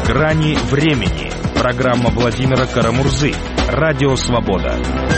Грани времени. Программа Владимира Карамурзы. Радио Свобода.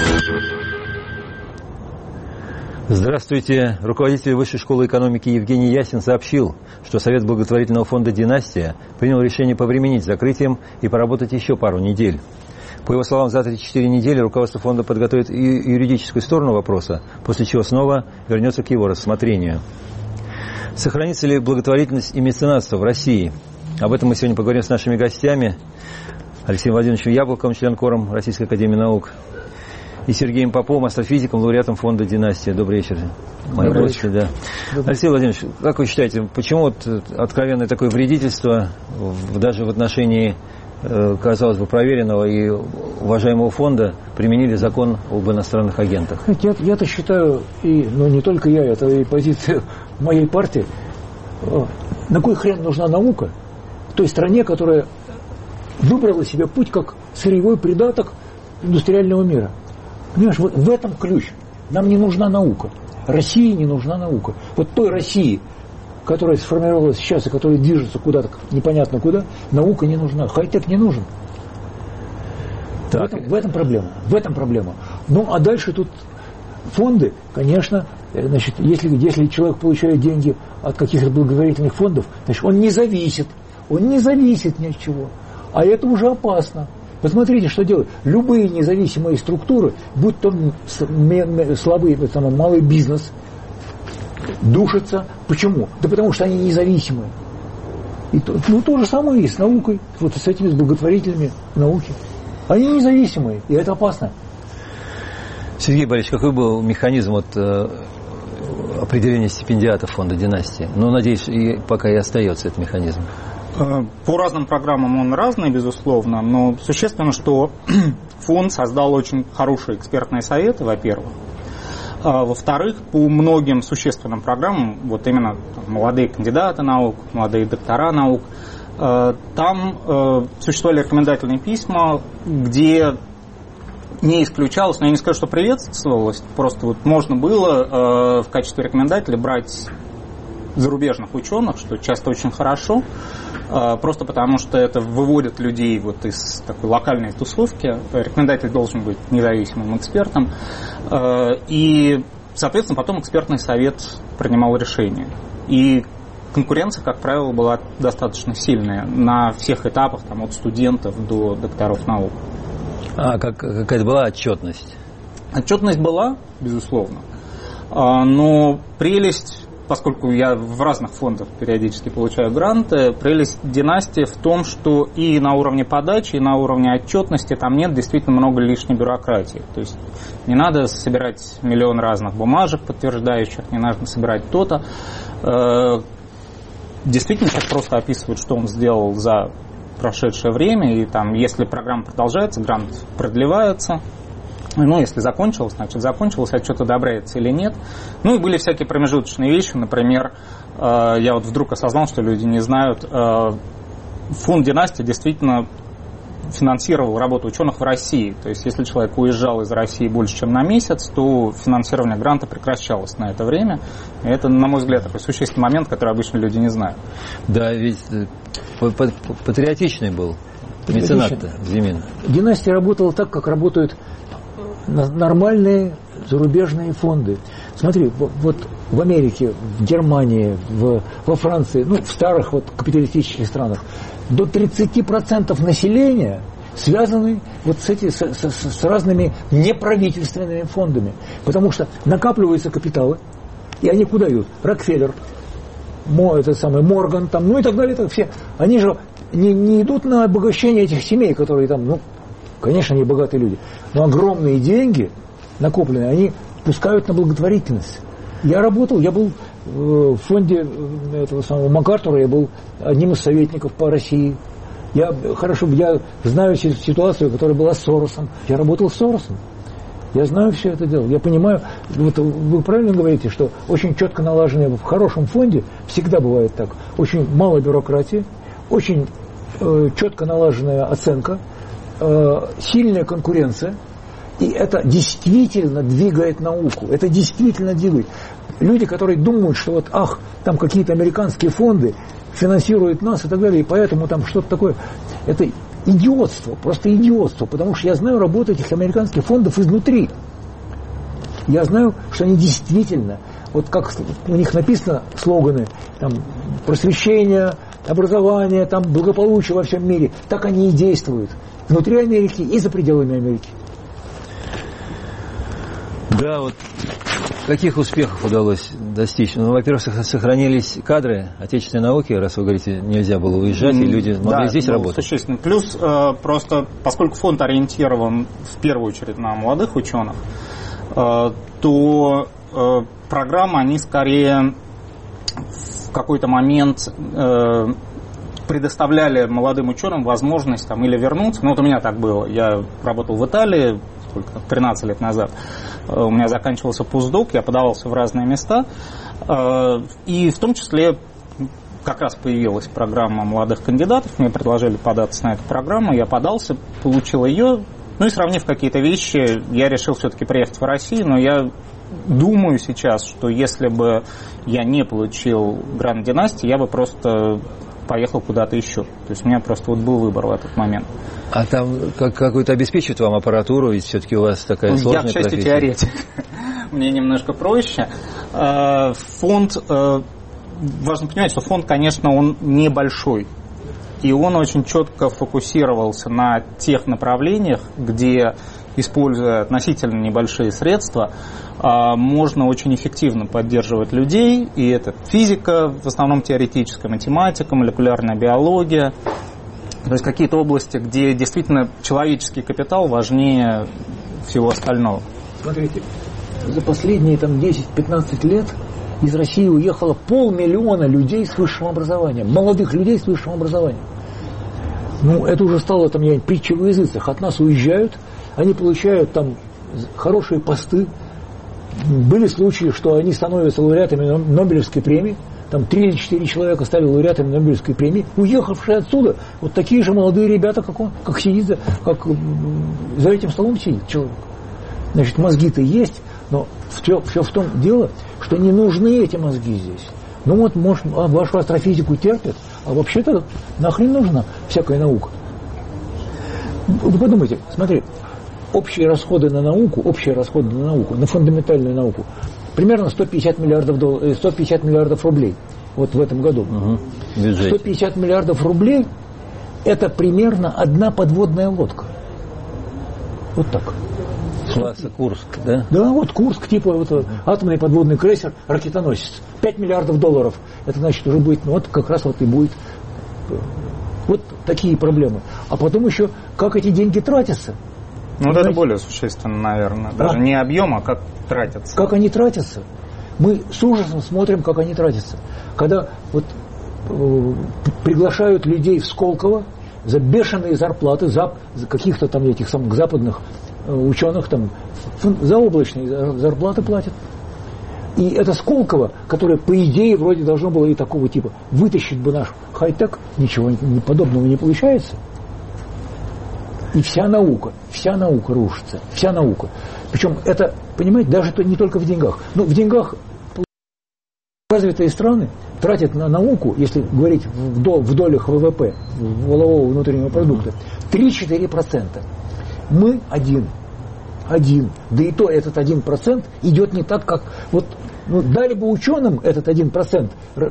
Здравствуйте. Руководитель Высшей школы экономики Евгений Ясин сообщил, что Совет благотворительного фонда «Династия» принял решение повременить с закрытием и поработать еще пару недель. По его словам, за 3-4 недели руководство фонда подготовит и юридическую сторону вопроса, после чего снова вернется к его рассмотрению. Сохранится ли благотворительность и меценатство в России? Об этом мы сегодня поговорим с нашими гостями. Алексеем Владимировичем Яблоковым, член-кором Российской академии наук, и Сергеем Поповым, астрофизиком, лауреатом фонда «Династия». Добрый вечер. Мои гости, да. Алексей Владимирович, как вы считаете, почему откровенное такое вредительство даже в отношении, казалось бы, проверенного и уважаемого фонда применили закон об иностранных агентах? Я-то считаю, не только я, это и позиция моей партии. На кой хрен нужна наука в той стране, которая выбрала себе путь как сырьевой придаток индустриального мира? Понимаешь, вот в этом ключ. Нам не нужна наука. России не нужна наука. Вот той России, которая сформировалась сейчас и которая движется куда-то непонятно куда, наука не нужна. Хай-тек не нужен. В этом проблема. Ну, а дальше тут фонды, конечно, значит, если человек получает деньги от каких-то благотворительных фондов, значит, он не зависит ни от чего. А это уже опасно. Посмотрите, что делают. Любые независимые структуры, будь то слабый, малый бизнес, душатся. Почему? Да потому что они независимые. И то же самое и с наукой, вот с этими благотворителями науки. Они независимые, и это опасно. Сергей Борисович, какой был механизм определения стипендиатов фонда «Династия»? Надеюсь, пока и остается этот механизм. По разным программам он разный, безусловно, но существенно, что фонд создал очень хорошие экспертные советы, во-первых. Во-вторых, по многим существенным программам, вот именно молодые кандидаты наук, молодые доктора наук, там существовали рекомендательные письма, где не исключалось, но я не скажу, что приветствовалось, просто вот можно было в качестве рекомендателя брать зарубежных ученых, что часто очень хорошо, просто потому что это выводит людей вот из такой локальной тусовки. Рекомендатель должен быть независимым экспертом. И, соответственно, потом экспертный совет принимал решение. И конкуренция, как правило, была достаточно сильная на всех этапах, от студентов до докторов наук. Какая-то была отчетность? Отчетность была, безусловно. Но прелесть, поскольку я в разных фондах периодически получаю гранты, прелесть «Династии» в том, что и на уровне подачи, и на уровне отчетности там нет действительно много лишней бюрократии. То есть не надо собирать миллион разных бумажек подтверждающих, не надо собирать то-то. Действительно, человек просто описывает, что он сделал за прошедшее время, и если программа продолжается, грант продлевается. Если закончилось, значит закончилось, а что-то одобряется или нет. И были всякие промежуточные вещи. Например, я вдруг осознал, что люди не знают, фонд «Династия» действительно финансировал работу ученых в России. То есть, если человек уезжал из России больше, чем на месяц, то финансирование гранта прекращалось на это время. И это, на мой взгляд, такой существенный момент, который обычно люди не знают. Да, ведь патриотичный был меценат-то Зимин. «Династия» работала так, как работают нормальные зарубежные фонды. Смотри, вот в Америке, в Германии, во Франции, в старых капиталистических странах до 30% населения связаны с разными неправительственными фондами. Потому что накапливаются капиталы, и они куда идут? Рокфеллер, Морган, и так далее. Все. Они же не идут на обогащение этих семей, которые конечно, они богатые люди, но огромные деньги накопленные, они пускают на благотворительность. Я был в фонде этого самого МакАртура, я был одним из советников по России. Я знаю ситуацию, которая была с Соросом. Я работал с Соросом. Я знаю все это дело. Я понимаю, вы правильно говорите, что очень четко налаженное в хорошем фонде всегда бывает так. Очень мало бюрократии, очень четко налаженная оценка, сильная конкуренция, и это действительно двигает науку, это действительно двигает. Люди, которые думают, что там какие-то американские фонды, финансирует нас и так далее, и поэтому там что-то такое. Это идиотство, просто идиотство, потому что я знаю работу этих американских фондов изнутри. Я знаю, что они действительно, вот как у них написано слоганы, там, просвещение, образование, там, благополучие во всем мире, так они и действуют. Внутри Америки и за пределами Америки. Да, вот каких успехов удалось достичь? Ну, во-первых, сохранились кадры отечественной науки, раз вы говорите, нельзя было уезжать, и люди могли здесь работать. Существенно. Плюс, просто, поскольку фонд ориентирован в первую очередь на молодых ученых, то программы, они скорее в какой-то момент предоставляли молодым ученым возможность там, или вернуться. Ну, вот у меня так было. Я работал в Италии 13 лет назад. У меня заканчивался постдок, я подавался в разные места. И в том числе как раз появилась программа молодых кандидатов. Мне предложили податься на эту программу. Я подался, получил ее. Ну и сравнив какие-то вещи, я решил все-таки приехать в Россию. Но я думаю сейчас, что если бы я не получил грант династии, я бы просто поехал куда-то еще. То есть у меня просто вот был выбор в этот момент. А там какую-то обеспечивают вам аппаратуру, ведь все-таки у вас такая сложная профессия? Я, к счастью, теоретик. Мне немножко проще. Фонд, важно понимать, что фонд, конечно, он небольшой. И он очень четко фокусировался на тех направлениях, где, используя относительно небольшие средства, можно очень эффективно поддерживать людей. И это физика, в основном теоретическая, математика, молекулярная биология. То есть какие-то области, где действительно человеческий капитал важнее всего остального. Смотрите, за последние 10-15 лет из России уехало 500 000 людей с высшим образованием, молодых людей с высшим образованием. Ну, это уже стало притчей во языцах. От нас уезжают, они получают там хорошие посты. Были случаи, что они становятся лауреатами Нобелевской премии. Там 3 или 4 человека стали лауреатами Нобелевской премии, уехавшие отсюда. Вот такие же молодые ребята, как сидит, как за этим столом сидит человек. Значит, мозги-то есть, но все в том дело, что не нужны эти мозги здесь. Ну вот, может, вашу астрофизику терпят, а вообще-то нахрен нужна всякая наука. Вы подумайте, смотри, общие расходы на науку, на фундаментальную науку, примерно 150 миллиардов рублей вот в этом году. 150 миллиардов рублей – это примерно одна подводная лодка. Вот так. Класса Курск, да? Да, вот Курск, типа атомный подводный крейсер, ракетоносец. 5 миллиардов долларов. Это значит уже будет, как раз и будет. Вот такие проблемы. А потом еще, как эти деньги тратятся. Вот это более существенно, наверное. Даже не объем, а как тратятся. Как они тратятся. Мы с ужасом смотрим, как они тратятся. Когда приглашают людей в Сколково за бешеные зарплаты, за каких-то там этих самых западных ученых, там заоблачные зарплаты платят. И это Сколково, которое, по идее, вроде должно было и такого типа вытащить бы наш хай-тек, ничего подобного не получается. И вся наука рушится. Вся наука. Причем это, понимаете, даже не только в деньгах. Но в деньгах развитые страны тратят на науку, если говорить в долях ВВП, валового внутреннего продукта, 3-4%. Мы один. Да и то этот 1% идет не так, как... дали бы ученым этот 1%,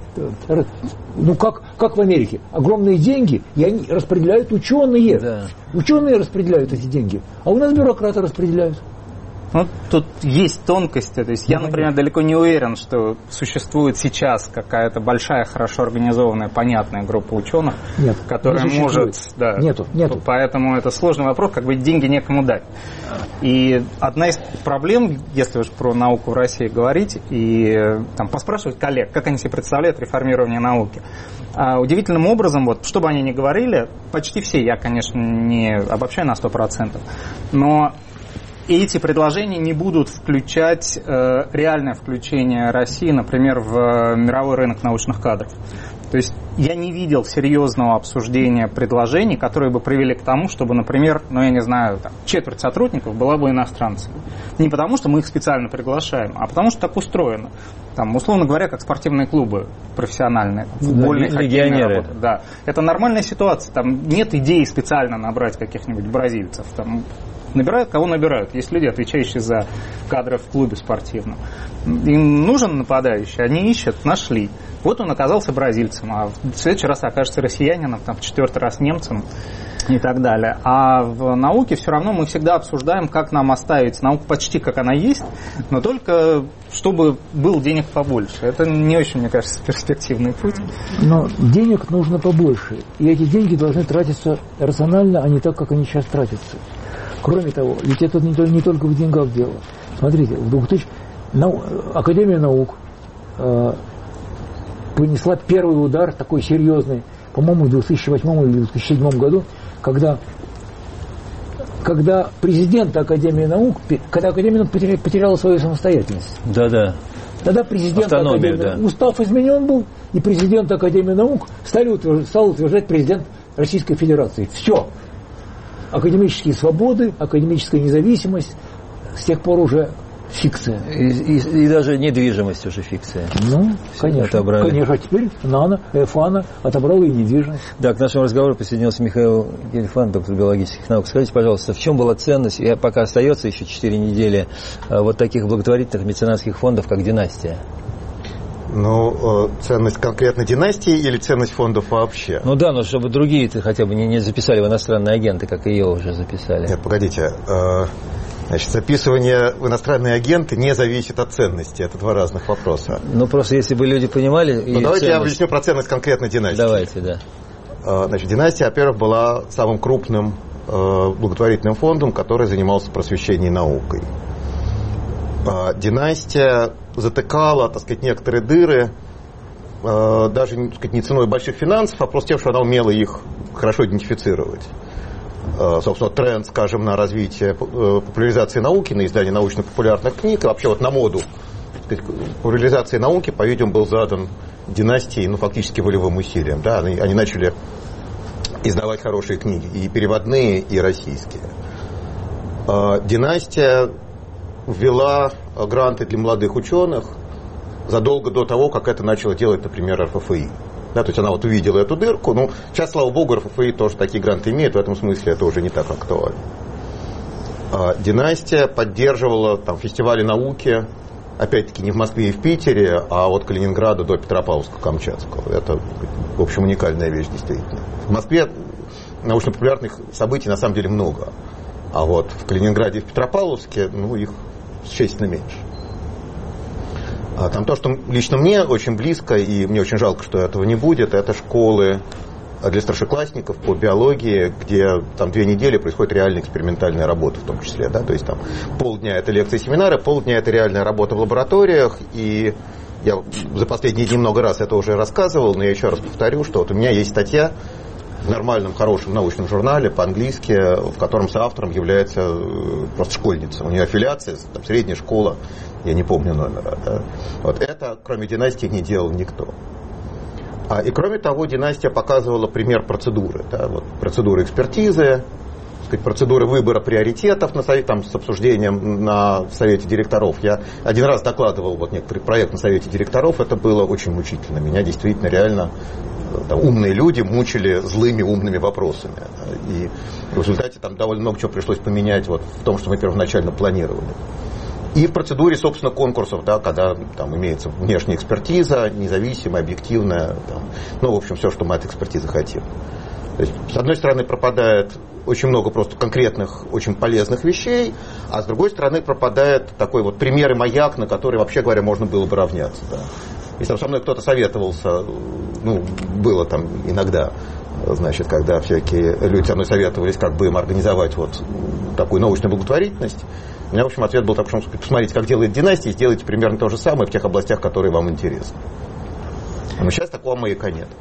как в Америке, огромные деньги, и они распределяют ученые. Да. Ученые распределяют эти деньги, а у нас бюрократы распределяют. Тут есть тонкости. То есть я, например, далеко не уверен, что существует сейчас какая-то большая, хорошо организованная, понятная группа ученых, которая может... Да, нету. Поэтому это сложный вопрос, деньги некому дать. И одна из проблем, если уж про науку в России говорить, и поспрашивать коллег, как они себе представляют реформирование науки. Удивительным образом, что бы они ни говорили, почти все, я, конечно, не обобщаю на 100%, но эти предложения не будут включать реальное включение России, например, в мировой рынок научных кадров. То есть я не видел серьезного обсуждения предложений, которые бы привели к тому, чтобы, например, я не знаю, четверть сотрудников была бы иностранцами. Не потому, что мы их специально приглашаем, а потому, что так устроено. Условно говоря, как спортивные клубы профессиональные, футбольные, хоккейные работы. Да. Это нормальная ситуация. Там нет идеи специально набрать каких-нибудь бразильцев. Набирают, кого набирают. Есть люди, отвечающие за кадры в клубе спортивном. Им нужен нападающий, они ищут, нашли. Вот он оказался бразильцем, а в следующий раз окажется россиянином, в четвертый раз немцем и так далее. А в науке все равно мы всегда обсуждаем, как нам оставить науку почти как она есть, но только чтобы был денег побольше. Это не очень, мне кажется, перспективный путь. Но денег нужно побольше. И эти деньги должны тратиться рационально, а не так, как они сейчас тратятся. Кроме того, ведь это не только в деньгах дело. Смотрите, в 2000 Академия наук понесла первый удар, такой серьезный, по-моему, в 2008 или 2007 году, когда президент Академии наук, когда Академия наук потеряла свою самостоятельность. Да. Тогда президент Академии наук, устав изменен был, и президент Академии наук стал утверждать президент Российской Федерации. Все. Академические свободы, академическая независимость с тех пор уже фикция. И даже недвижимость уже фикция. Конечно. Отобрали. Конечно, а теперь ФАНа отобрала и недвижимость. Да, к нашему разговору присоединился Михаил Гельфанд, доктор биологических наук. Скажите, пожалуйста, в чем была ценность, и пока остается еще 4 недели, вот таких благотворительных меценатских фондов, как «Династия»? Ценность конкретно династии или ценность фондов вообще? Но чтобы другие-то хотя бы не записали в иностранные агенты, как ее уже записали. Нет, погодите. Записывание в иностранные агенты не зависит от ценности. Это два разных вопроса. Просто если бы люди понимали... Давайте я объясню про ценность конкретно династии. Давайте, да. Династия, во-первых, была самым крупным благотворительным фондом, который занимался просвещением и наукой. Династия затыкала, некоторые дыры, даже, не ценой больших финансов, а просто тем, что она умела их хорошо идентифицировать. Собственно, тренд, скажем, на развитие популяризации науки, на издание научно-популярных книг, и вообще на моду популяризации науки, по-видимому, был задан династией, фактически волевым усилием. Да? Они начали издавать хорошие книги, и переводные, и российские. Династия ввела гранты для молодых ученых задолго до того, как это начало делать, например, РФФИ. Да, то есть она увидела эту дырку. Сейчас, слава богу, РФФИ тоже такие гранты имеет, в этом смысле это уже не так актуально. Династия поддерживала фестивали науки, опять-таки, не в Москве и в Питере, а от Калининграда до Петропавловска-Камчатского. Это, в общем, уникальная вещь, действительно. В Москве научно-популярных событий на самом деле много. А вот в Калининграде и в Петропавловске, их существенно меньше. Там то, что лично мне очень близко, и мне очень жалко, что этого не будет, это школы для старшеклассников по биологии, где 2 недели происходит реальная экспериментальная работа в том числе. Да? То есть полдня это лекции и семинары, полдня это реальная работа в лабораториях. И я за последние дни много раз это уже рассказывал, но я еще раз повторю, что у меня есть статья в нормальном, хорошем научном журнале по-английски, в котором соавтором является просто школьница. У нее аффилиация, средняя школа, я не помню номера. Да? Это, кроме династии, не делал никто. И кроме того, династия показывала пример процедуры. Да? Процедуры экспертизы, процедуры выбора приоритетов на совет, с обсуждением на совете директоров. Я один раз докладывал некоторый проект на совете директоров, это было очень мучительно. Меня действительно реально умные люди мучили злыми умными вопросами. И в результате довольно много чего пришлось поменять в том, что мы первоначально планировали. И в процедуре, собственно, конкурсов, да, когда имеется внешняя экспертиза, независимая, объективная, в общем, все, что мы от экспертизы хотим. То есть, с одной стороны, пропадает очень много просто конкретных, очень полезных вещей, а с другой стороны, пропадает такой пример и маяк, на который, вообще говоря, можно было бы равняться. Да. Если со мной кто-то советовался, было иногда, когда всякие люди со мной советовались, как бы им организовать такую научную благотворительность, у меня, в общем, ответ был такой, что посмотрите, как делает династия, сделайте примерно то же самое в тех областях, которые вам интересны. Но сейчас такого маяка нет.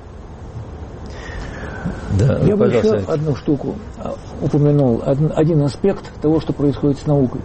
Да, я бы еще одну штуку упомянул, один аспект того, что происходит с наукой.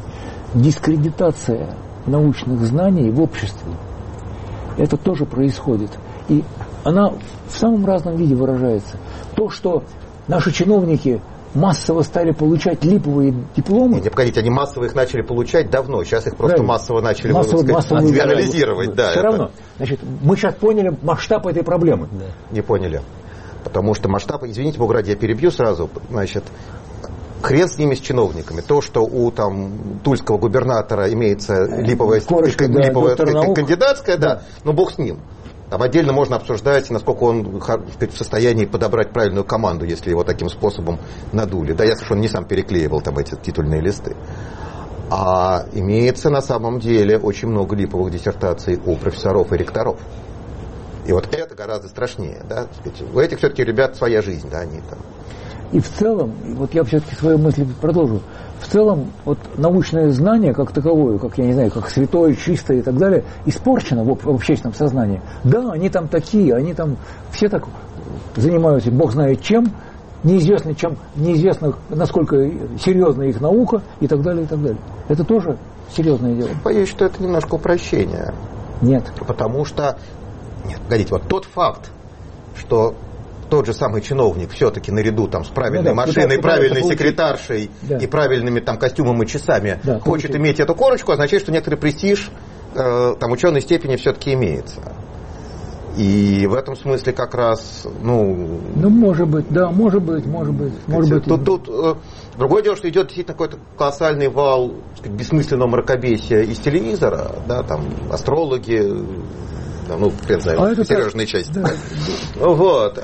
Дискредитация научных знаний в обществе. Это тоже происходит. И она в самом разном виде выражается. То, что наши чиновники массово стали получать липовые дипломы. Нет, погодите, они массово их начали получать давно, сейчас их просто массово начали анализировать. Да, все равно. Значит, мы сейчас поняли масштаб этой проблемы. Да. Не поняли. Потому что масштаб, извините, Бог ради, я перебью сразу, значит, хрен с ними, с чиновниками. То, что у там тульского губернатора имеется липовая кандидатская, да, но Бог с ним. Там отдельно можно обсуждать, насколько он в состоянии подобрать правильную команду, если его таким способом надули. Да, я совершенно не сам переклеивал там эти титульные листы. А имеется на самом деле очень много липовых диссертаций у профессоров и ректоров. И вот это гораздо страшнее. Да? У этих все-таки ребят своя жизнь, да, они там. И в целом, вот я все-таки свою мысль продолжу, в целом вот научное знание как таковое, как, я не знаю, как святое, чистое и так далее, испорчено в общественном сознании. Да, они там такие, они там все так занимаются, бог знает чем, неизвестно, насколько серьезна их наука и так далее, и так далее. Это тоже серьезное дело. Боюсь, что это немножко упрощение. Нет. Потому что, нет, погодите, вот тот факт, что тот же самый чиновник все-таки наряду там, с правильной машиной, правильной секретаршей и правильными там, костюмом и часами хочет иметь эту корочку, означает, что некоторый престиж там, ученой степени все-таки имеется. И в этом смысле как раз, может быть, да, может быть. Тут другое дело, что идет действительно какой-то колоссальный вал, так сказать, бессмысленного мракобесия из телевизора, да, там астрологи, я знаю, серьезная часть. Да. Вот.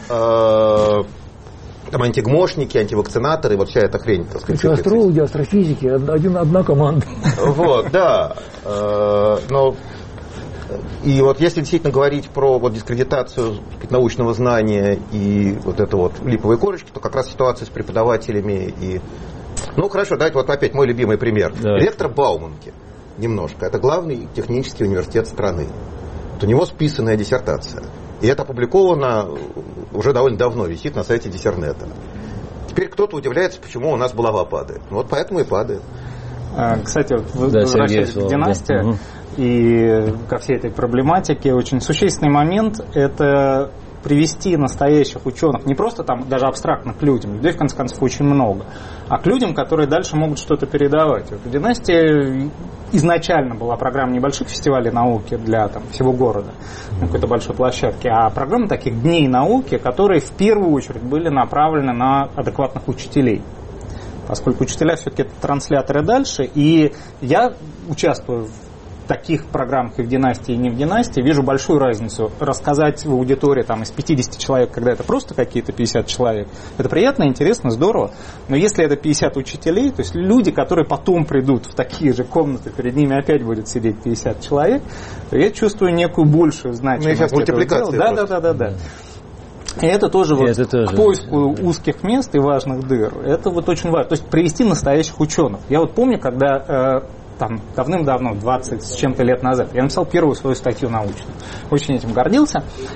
Там антигмошники, антивакцинаторы, вот вся эта хрень, так сказать. Астрологи, астрофизики, одна команда. Вот, да. И вот если действительно говорить про вот дискредитацию, так сказать, научного знания и вот это вот липовые корочки, то как раз ситуация с преподавателями и... хорошо, давайте вот опять мой любимый пример. Да. Ректор Бауманки немножко. Это главный технический университет страны. У него списанная диссертация. И это опубликовано уже довольно давно, висит на сайте Диссернета. Теперь кто-то удивляется, почему у нас булава падает. Вот поэтому и падает. Кстати, возвращаясь к династии и ко всей этой проблематике, очень существенный момент – это привести настоящих ученых, не просто там даже абстрактно к людям, людей в конце концов очень много, а к людям, которые дальше могут что-то передавать. Вот у династии изначально была программа небольших фестивалей науки для там, всего города, на какой-то большой площадке, а программа таких дней науки, которые в первую очередь были направлены на адекватных учителей. Поскольку учителя все-таки это трансляторы дальше, и я участвую в таких программах и в династии, и не в династии, вижу большую разницу. Рассказать в аудитории там, из 50 человек, когда это просто какие-то 50 человек, это приятно, интересно, здорово. Но если это 50 учителей, то есть люди, которые потом придут в такие же комнаты, перед ними опять будет сидеть 50 человек, то я чувствую некую большую значимость этого дела. Да. И это тоже к поиску узких мест и важных дыр. Это вот очень важно. То есть привести настоящих ученых. Я вот помню, когда там давным-давно, 20 с чем-то лет назад, я написал первую свою статью научную. Очень этим гордился.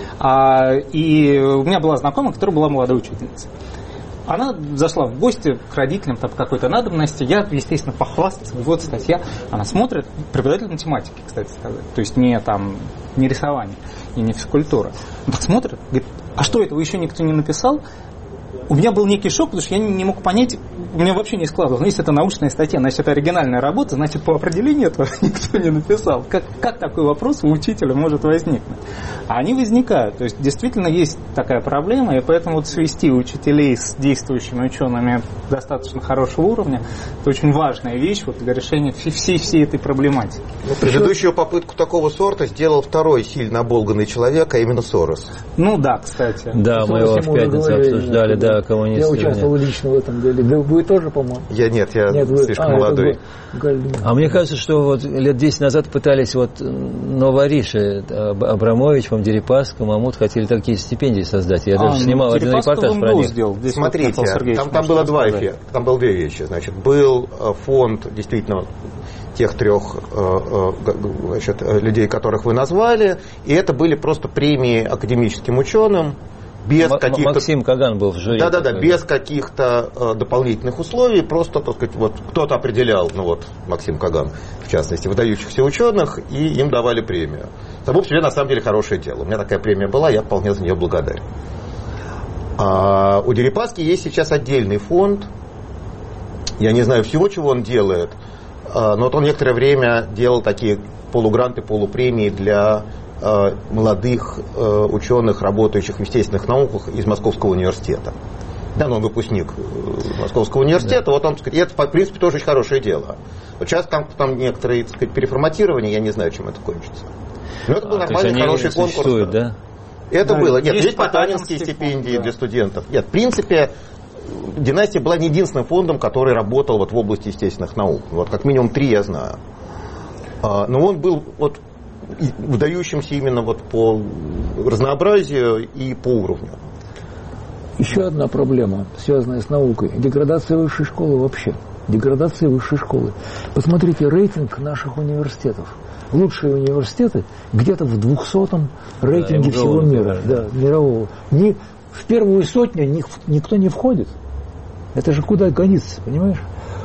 И у меня была знакомая, которая была молодой учительницей. Она зашла в гости к родителям по какой-то надобности. Я, естественно, похвастался. Вот статья. Она смотрит, преподаватель математики, кстати сказать. То есть не рисование и не физкультура. Он так смотрит, говорит, а что этого еще никто не написал? У меня был некий шок, потому что я не мог понять, у меня вообще не складывалось. Но если это научная статья, значит, это оригинальная работа, значит, по определению этого никто не написал. Как такой вопрос у учителя может возникнуть? А они возникают. То есть, действительно, есть такая проблема, и поэтому вот свести учителей с действующими учеными достаточно хорошего уровня, это очень важная вещь вот, для решения всей этой проблематики. Предыдущую попытку такого сорта сделал второй сильно оболганный человек, а именно Сорос. Да, кстати. Да, мы его в пятницу обсуждали, да. Я участвовал лично в этом деле. Вы тоже, по-моему? Я слишком молодой. А мне кажется, что вот лет 10 назад пытались Новориши, Абрамович, Дерипаска, Мамут хотели такие стипендии создать. Я даже снимал один репортаж про них. Смотрите, там было два эффекта. Там было две вещи. Значит, был фонд действительно тех трех людей, которых вы назвали, и это были просто премии академическим ученым. Без каких-то... Максим Каган был в жюри. Да, без каких-то дополнительных условий, просто, так сказать, кто-то определял, Максим Каган, в частности, выдающихся ученых, и им давали премию. само по себе на самом деле хорошее дело. У меня такая премия была, я вполне за нее благодарен. У Дерипаски есть сейчас отдельный фонд. Я не знаю всего, чего он делает, но вот он некоторое время делал такие полугранты, полупремии для молодых ученых, работающих в естественных науках из Московского университета. Да, он выпускник Московского университета, вот он, так сказать, это, в принципе, тоже очень хорошее дело. Вот сейчас там некоторые, так сказать, переформатирования, я не знаю, чем это кончится. Но это был нормальный, хороший конкурс. Да? Это было. Нет, есть Потанинские стипендии для студентов. Нет, в принципе, династия была не единственным фондом, который работал вот в области естественных наук. Вот как минимум 3 я знаю. Но он был вот выдающимся именно вот по разнообразию и по уровню. Еще одна проблема, связанная с наукой. Деградация высшей школы вообще. Деградация высшей школы. Посмотрите рейтинг наших университетов. Лучшие университеты где-то в 200-м рейтинге всего мира. Да, мирового. В первую сотню никто не входит. Это же куда гонится, понимаешь?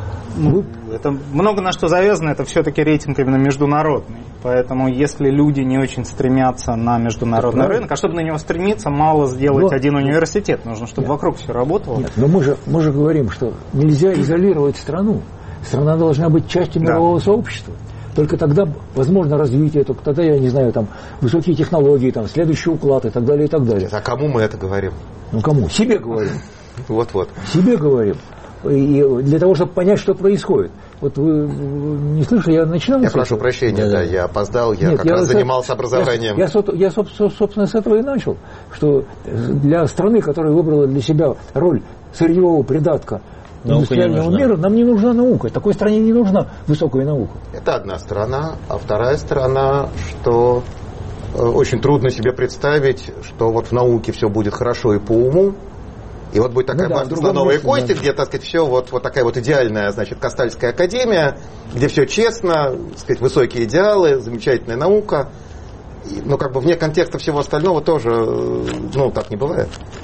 Это много на что завязано, это все-таки рейтинг именно международный. Поэтому если люди не очень стремятся на международный рынок, а чтобы на него стремиться, мало сделать один университет. Нужно, чтобы вокруг все работало. Нет, но мы же говорим, что нельзя изолировать страну. Страна должна быть частью мирового сообщества. Только тогда возможно развитие, только тогда, я не знаю, там высокие технологии, там следующий уклад и так далее, и так далее. А кому мы это говорим? Ну кому? Себе говорим. Вот-вот. Себе говорим. И для того, чтобы понять, что происходит. Вот вы не слышали, я начинал... Я прошу прощения, да, я опоздал, я как раз занимался образованием. Я, собственно, с этого и начал, что для страны, которая выбрала для себя роль сырьевого придатка индустриального мира, нам не нужна наука. Такой стране не нужна высокая наука. Это одна сторона. А вторая сторона, что очень трудно себе представить, что вот в науке все будет хорошо и по уму, и вот будет такая башня слоновой кости, где, так сказать, все вот такая вот идеальная, значит, Кастальская академия, где все честно, так сказать, высокие идеалы, замечательная наука. Но как бы вне контекста всего остального тоже, так не бывает.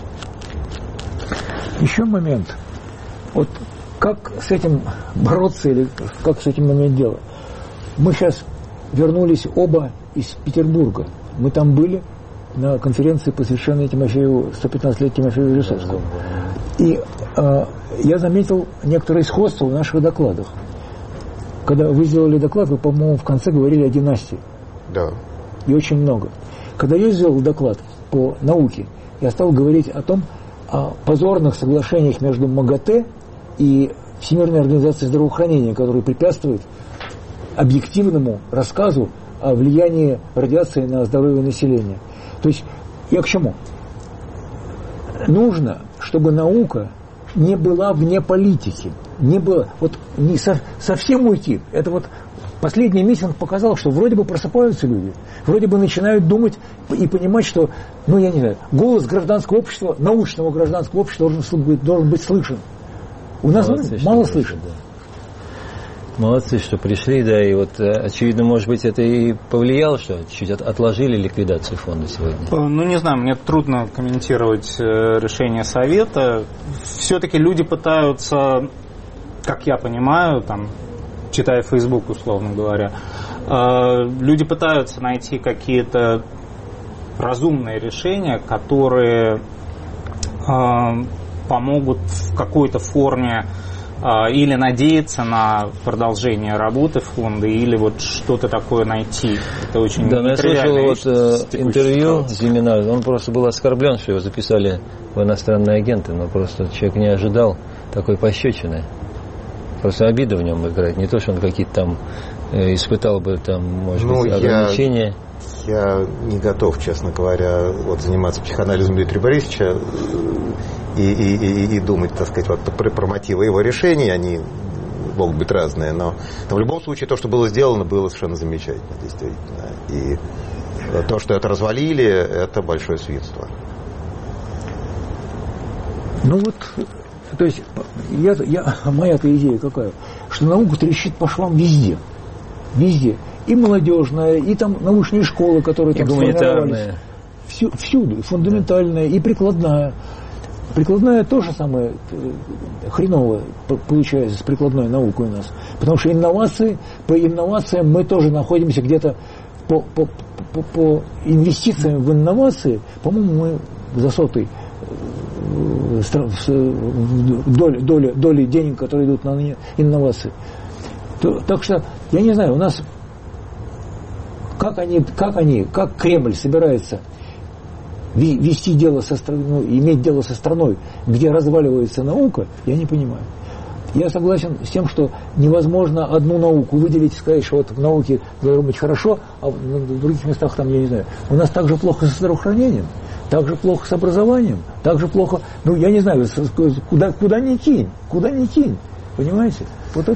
Еще момент. Вот как с этим бороться или как с этим иметь дело? Мы сейчас вернулись оба из Петербурга. Мы там были на конференции, посвященной 115 лет Тимофею Рисовскому. И я заметил некоторое сходство в наших докладах. Когда вы сделали доклад, вы, по-моему, в конце говорили о династии. Да. И очень много. Когда я сделал доклад по науке, я стал говорить о позорных соглашениях между МАГАТЭ и Всемирной организацией здравоохранения, которые препятствуют объективному рассказу о влиянии радиации на здоровье населения. То есть, я к чему? Нужно, чтобы наука не была вне политики. Не было, не совсем уйти. Это последний митинг показал, что вроде бы просыпаются люди, вроде бы начинают думать и понимать, что, я не знаю, голос гражданского общества, научного гражданского общества должен быть слышен. У нас мало слышат. Молодцы, что пришли, да, и очевидно, может быть, это и повлияло, что чуть отложили ликвидацию фонда сегодня. Не знаю, мне трудно комментировать решение совета. Все-таки люди пытаются, как я понимаю, читая Facebook, условно говоря, люди пытаются найти какие-то разумные решения, которые помогут в какой-то форме или надеяться на продолжение работы фонда, или что-то такое найти. Это очень неприятно. Я слышал интервью Зимина, он просто был оскорблен, что его записали в иностранные агенты, но просто человек не ожидал такой пощечины. Просто обида в нем играет, не то, что он какие-то испытал бы может быть, ограничения. Я не готов, честно говоря, заниматься психоанализом Дмитрия Борисовича и думать, так сказать, про мотивы его решений. Они могут быть разные, но в любом случае то, что было сделано, было совершенно замечательно, действительно. И то, что это развалили, это большое свинство. То есть моя-то идея какая? Что наука трещит по швам везде. Везде. И молодежная, и научные школы, которые там сформировались. Всюду. И фундаментальная, и прикладная. Прикладная тоже самое хреново получается с прикладной наукой у нас. Потому что по инновациям мы тоже находимся где-то по инвестициям в инновации, по-моему, мы за сотой доли денег, которые идут на инновации. Так что, я не знаю, у нас как Кремль собирается вести дело со страной, иметь дело со страной, где разваливается наука, я не понимаю. Я согласен с тем, что невозможно одну науку выделить и сказать, что вот в науке должно быть хорошо, а в других местах там, я не знаю. У нас так же плохо со здравоохранением, так же плохо с образованием, так же плохо, ну, я не знаю, куда ни кинь, понимаете? Вот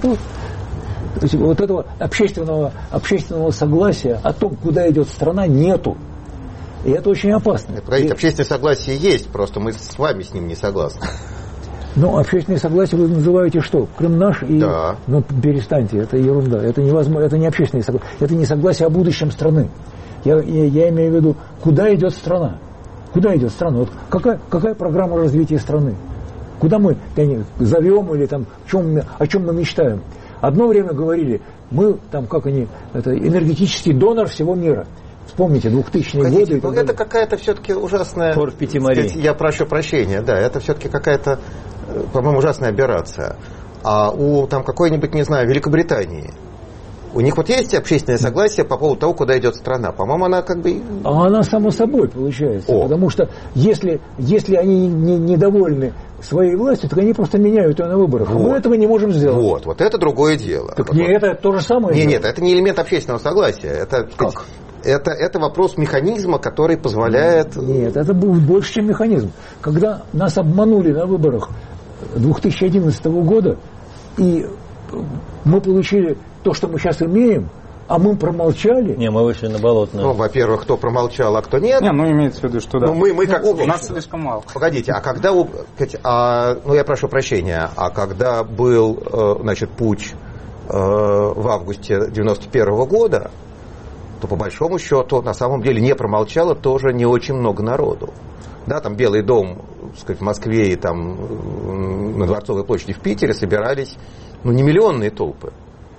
этого общественного согласия о том, куда идет страна, нету. И это очень опасно. Погодите, общественное согласие есть, просто мы с вами с ним не согласны. Ну, общественное согласие вы называете что? Крым наш? И... Да. Ну, перестаньте, это ерунда. Это невозможно, это не общественное согласие. Это не согласие о будущем страны. Я имею в виду, куда идет страна? Куда идет страна? Вот какая программа развития страны? Куда мы зовем или там, о чем мы мечтаем? Одно время говорили, мы там, это энергетический донор всего мира. Вспомните, 2000-е годы. Ну, это какая-то все-таки ужасная... Хор в Пяти-Морей. Я прошу прощения, да, это все-таки какая-то, по-моему, ужасная операция. А у там какой-нибудь, не знаю, Великобритании, у них вот есть общественное согласие по поводу того, куда идет страна. По-моему, она как бы... А она само собой получается. Потому что если они недовольны своей властью, так они просто меняют ее на выборах. Вот. Мы этого не можем сделать. Вот это другое дело. Так не это то же самое. Нет, это не элемент общественного согласия. Это, как? Это вопрос механизма, который позволяет... Нет, это будет больше, чем механизм. Когда нас обманули на выборах 2011 года, и мы получили то, что мы сейчас имеем, а мы промолчали. Не, мы вышли на болотную. Ну, во-первых, кто промолчал, а кто нет. Не, ну имеется в виду, что да. Ну, мы как у нас слишком мало. Погодите, а когда... ну, я прошу прощения, а когда был, значит, путч в августе 1991 года, то по большому счету на самом деле не промолчало тоже не очень много народу. Да, там Белый дом, так сказать, в Москве и там на Дворцовой площади в Питере собирались, ну, не миллионные толпы.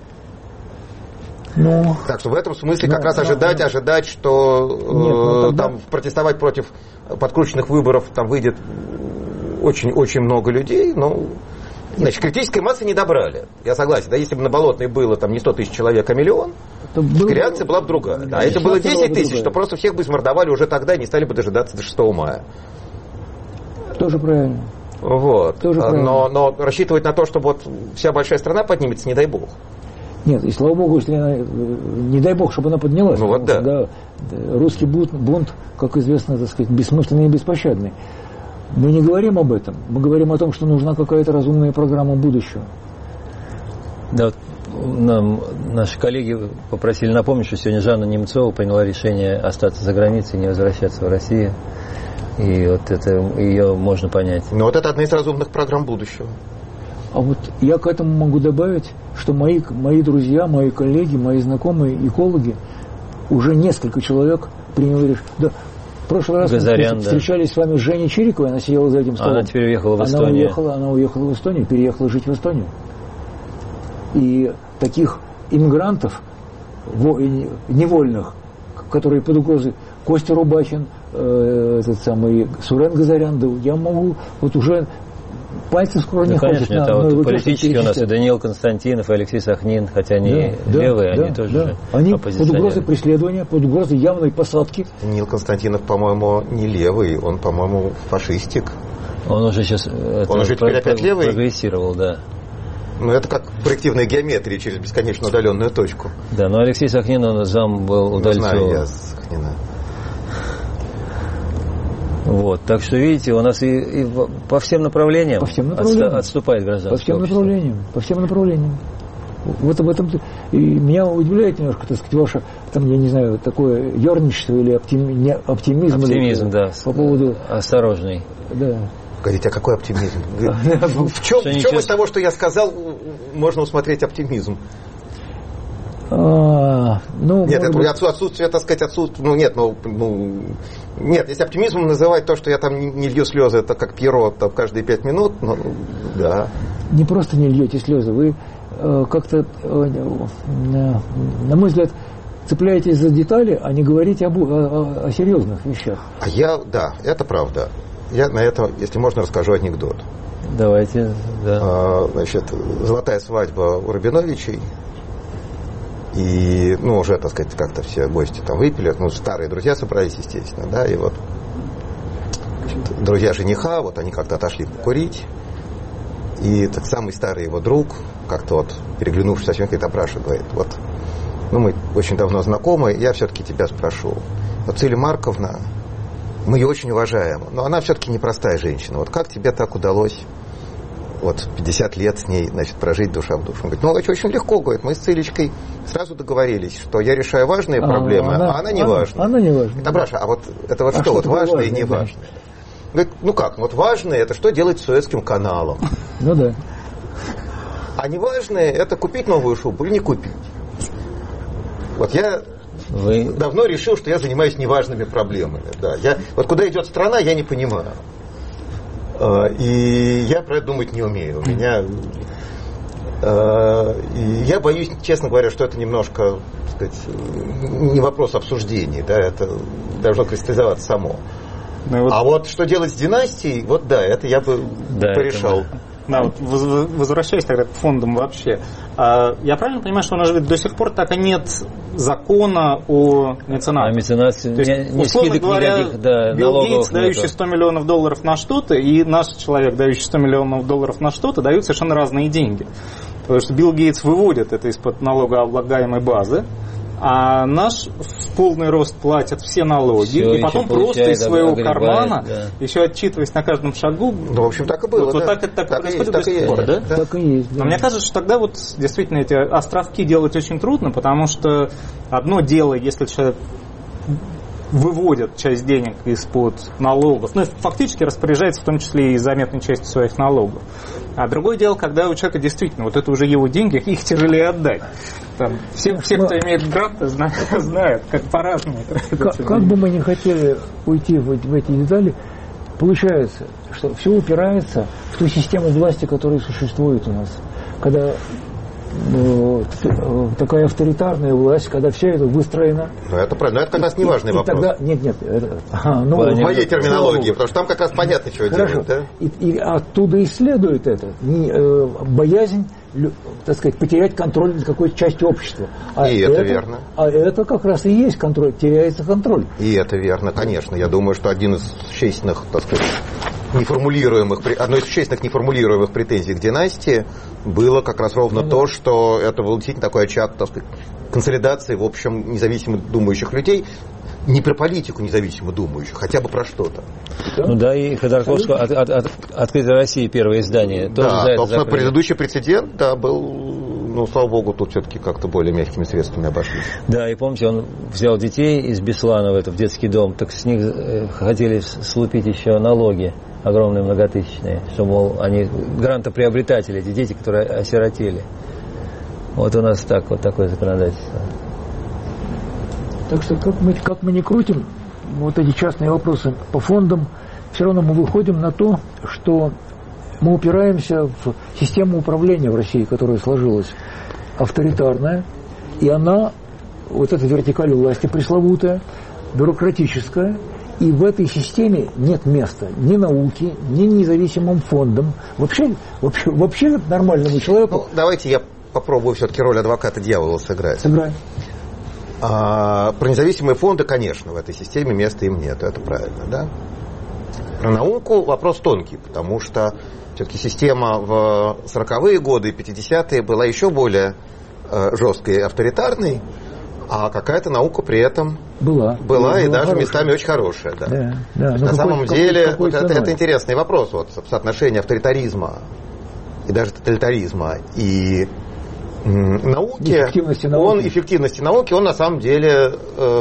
Ну, так что в этом смысле как раз ожидать, что нет, там протестовать против подкрученных выборов там выйдет очень много людей, но... Значит, критической массы не добрали. Я согласен, да, если бы на Болотной было там не 100 тысяч человек, а миллион, реакция была бы другая. Да, а если было 10 тысяч, то просто всех бы измордовали уже тогда и не стали бы дожидаться до 6 мая. Тоже правильно. Вот. Тоже правильно. Но рассчитывать на то, что вот вся большая страна поднимется, не дай бог. Нет, и слава богу, если она, не дай бог, чтобы она поднялась. Ну вот да. Русский бунт, как известно, так сказать, бессмысленный и беспощадный. Мы не говорим об этом. Мы говорим о том, что нужна какая-то разумная программа будущего. Да, вот нам наши коллеги попросили напомнить, что сегодня Жанна Немцова приняла решение остаться за границей и не возвращаться в Россию. И вот это ее можно понять. Но вот это одна из разумных программ будущего. А вот я к этому могу добавить, что мои друзья, мои коллеги, мои знакомые экологи, уже несколько человек приняли решение. Да, в прошлый раз Газарян, мы встречались с вами с Женей Чириковой, она сидела за этим столом. Она теперь уехала в Эстонию. Она уехала в Эстонию, переехала жить в Эстонию. И таких иммигрантов невольных, которые под угрозой, Костя Рубахин, этот самый Сурен Газарян, да, я могу вот уже пальцы скоро не хватит. Конечно, это вот политически у нас и Даниил Константинов, и Алексей Сахнин, хотя они левые, они тоже они под угрозой преследования, под угрозой явной посадки. Даниил Константинов, по-моему, не левый, он, по-моему, фашистик. Он уже сейчас теперь опять левый? Прогрессировал, да. Ну, это как проективная геометрия через бесконечно удаленную точку. Да, но Алексей Сахнин, он зам был Удальцова. Знаю я Сахнина. Вот, так что, видите, у нас и по всем направлениям, отступает гражданское общество. По всем направлениям. Вот об этом и меня удивляет немножко, так сказать, ваше, там, я не знаю, такое ерничество или оптимизм. Оптимизм, или, да. По поводу... Осторожный. Да. Говорите, а какой оптимизм? В чем из того, что я сказал, можно усмотреть оптимизм? Нет, это отсутствие, так сказать, нет, если оптимизмом называть то, что я там не лью слезы, это как Пьеро там, каждые 5 минут, да. Не просто не льете слезы, вы как-то, на мой взгляд, цепляетесь за детали, а не говорите о серьезных вещах. Да, это правда. Я на это, если можно, расскажу анекдот. Давайте, да. Значит, золотая свадьба у Рабиновичей. И, уже, так сказать, как-то все гости там выпили. Старые друзья собрались, естественно, да, и вот друзья жениха, вот они как-то отошли покурить. И тот самый старый его друг, как-то вот, переглянувшись со всеми, говорит: Абраша, говорит, вот, мы очень давно знакомы, я все-таки тебя спрошу. Вот Циля Марковна, мы ее очень уважаем, но она все-таки непростая женщина. Вот как тебе так удалось 50 лет с ней, значит, прожить душа в душу? Он говорит: очень легко, говорит, мы с Цилечкой сразу договорились, что я решаю важные проблемы, а она не важная. Она не важная. Абраша, а вот это вот что, важное и не важное? Говорит: важное это что делать с Суэцким каналом. Ну да. А неважное это купить новую шубу или не купить. Вот я давно решил, что я занимаюсь неважными проблемами. Да. Куда идет страна, я не понимаю. И я про это думать не умею. Я боюсь, честно говоря, что это немножко, так сказать, не вопрос обсуждений, да, это должно кристаллизоваться само. А вот что делать с династией, это я бы порешал. Возвращаясь тогда к фондам вообще, я правильно понимаю, что у нас до сих пор так и нет закона о меценате? О меценате, не скидок никаких, Билл Гейтс, дающий $100 миллионов на что-то, и наш человек, дающий $100 миллионов на что-то, дают совершенно разные деньги. Потому что Билл Гейтс выводит это из-под налогооблагаемой базы, а наш в полный рост платят все налоги, все, и потом просто из своего кармана, еще отчитываясь на каждом шагу. В общем, так и было. Так происходит до сих пор, да? Так и есть. Но мне кажется, что тогда действительно эти островки делать очень трудно, потому что одно дело, если человек выводит часть денег из-под налогов, фактически распоряжается в том числе и заметной частью своих налогов. А другое дело, когда у человека действительно, это уже его деньги, их тяжелее отдать. Все, кто имеет гранты, знают, как по-разному. Как бы мы ни хотели уйти в эти детали, получается, что все упирается в ту систему власти, которая существует у нас. Когда такая авторитарная власть, когда все это выстроено. Это правильно, это как раз не важный вопрос. Тогда, нет, в моей терминологии, потому что там как раз понятно, что делают. Да? И оттуда и следует это. Боязнь, так сказать, потерять контроль над какой-то частью общества. И это верно. А это как раз и есть контроль, теряется контроль. И это верно, конечно. Я думаю, что одно из существенных неформулируемых претензий к династии было как раз ровно то, что это был действительно такой очаг, так сказать, консолидации, в общем, независимо думающих людей, не про политику независимо думающих, хотя бы про что-то. И Ходорковского «Открытой России» первое издание тоже за это собственно, предыдущий прецедент, был, слава богу, тут все-таки как-то более мягкими средствами обошлись. Да, и помните, он взял детей из Беслана в детский дом, так с них хотели слупить еще налоги огромные, многотысячные, что, мол, они грантоприобретатели, эти дети, которые осиротели. Вот у нас такое законодательство. Так что, как мы не крутим эти частные вопросы по фондам, все равно мы выходим на то, что мы упираемся в систему управления в России, которая сложилась авторитарная, и она, эта вертикаль власти пресловутая, бюрократическая, и в этой системе нет места ни науке, ни независимым фондам. Вообще нормальному человеку... Давайте я попробую все-таки роль адвоката дьявола сыграть. Сыграй. Про независимые фонды, конечно, в этой системе места им нет, это правильно, да? Про науку вопрос тонкий, потому что все-таки система в 40-е годы и 50-е была еще более жесткой и авторитарной, а какая-то наука при этом была и даже хорошая. Местами очень хорошая. Да. На самом деле, это интересный вопрос, соотношение авторитаризма и даже тоталитаризма и науки, эффективности науки, он на самом деле